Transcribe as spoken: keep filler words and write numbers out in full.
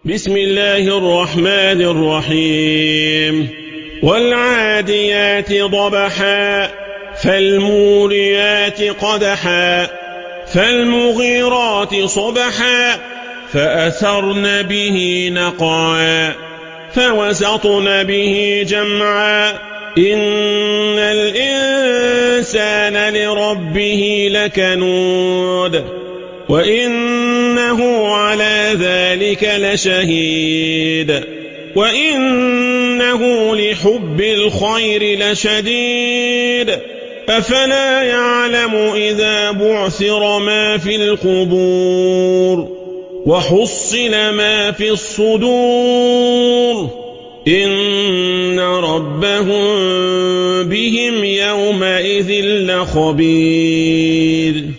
بسم الله الرحمن الرحيم والعاديات ضبحا فالموريات قدحا فالمغيرات صبحا فأثرن به نقعا فوسطن به جمعا إن الإنسان لربه لكنود وإنه على ذلك لشهيد وإنه لحب الخير لشديد أفلا يعلم إذا بعثر ما في القبور وحصل ما في الصدور إن ربهم بهم يومئذ لخبير.